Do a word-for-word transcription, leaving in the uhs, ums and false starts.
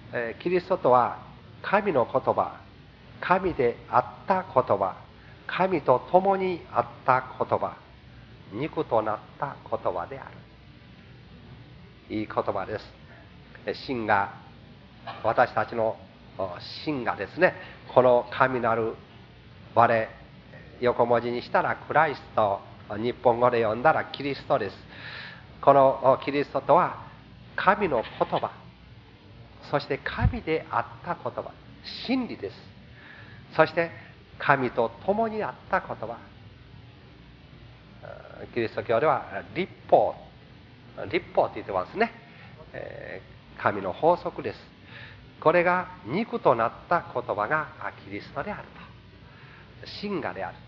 えー、キリストとは神の言葉、神であった言葉、神と共にあった言葉、肉となった言葉である。いい言葉です。真が、私たちの真がですね、この神なる我、横文字にしたらクライスト、日本語で読んだらキリストです。このキリストとは神の言葉、そして神であった言葉、真理です。そして神と共にあった言葉、キリスト教では律法、律法って言ってますね。神の法則です。これが肉となった言葉がキリストであると。真がである。